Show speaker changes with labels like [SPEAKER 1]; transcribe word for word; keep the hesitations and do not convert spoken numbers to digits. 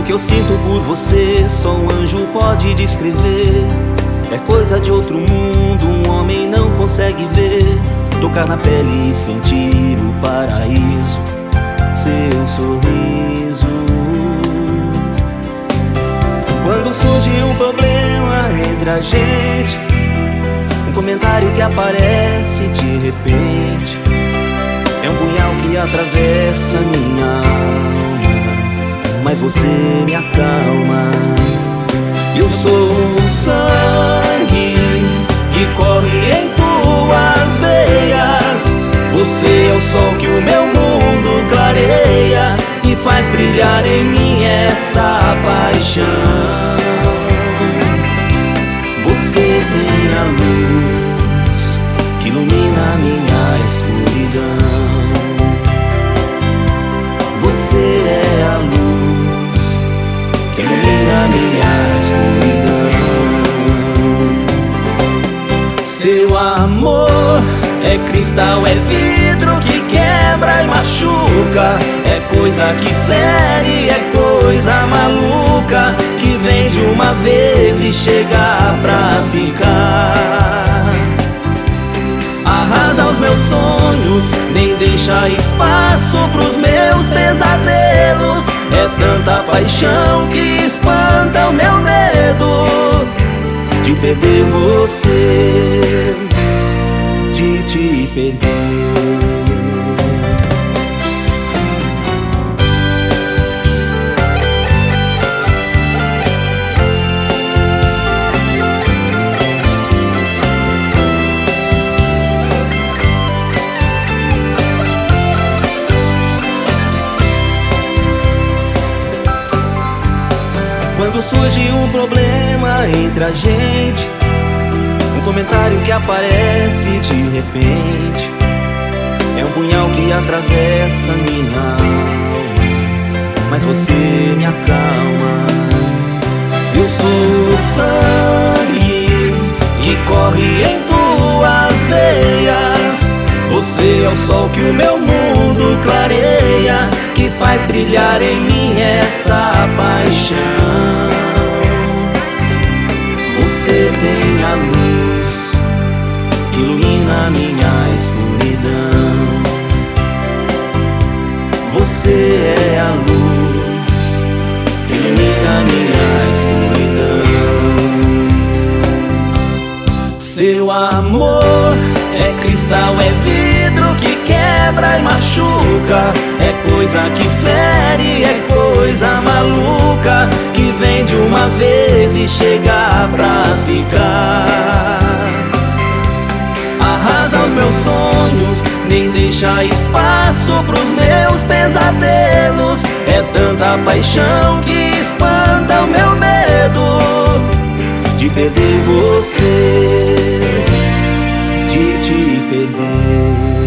[SPEAKER 1] que eu sinto por você só um anjo pode descrever. É coisa de outro mundo, um homem não consegue ver. Tocar na pele e sentir o paraíso, seu sorriso. Quando surge um problema entre a gente, um comentário que aparece de repente, é um punhal que atravessa minha alma, mas você me acalma. Eu sou o sangue que corre em tuas veias. Você é o sol que o meu mundo clareia e faz brilhar em mim essa paixão. Você tem a luz que ilumina minha escuridão. Você é a luz que ilumina minha escuridão. Seu amor é cristal, é vidro que quebra e machuca. É coisa que fere, é coisa maluca, que vem de uma vez e chega pra ficar. Arrasa os meus sonhos, nem deixa espaço pros meus pesadelos. É tanta paixão que espanta o meu medo de perder você, de te perder. Quando surge um problema entre a gente, um comentário que aparece de repente, é um punhal que atravessa minha alma, mas você me acalma. Eu sou o sangue que corre em tuas veias. Você é o sol que o meu mundo clareia, que faz brilhar em mim essa paixão. Você tem a luz que ilumina minha escuridão. Você é a luz que ilumina minha escuridão. Seu amor é cristal, é vidro que quebra e machuca. É coisa que fere, é coisa maluca, que vem de uma vez e chega pra ficar. Arrasa os meus sonhos, nem deixa espaço pros meus pesadelos. É tanta paixão que espanta o meu medo de perder você, de te perder.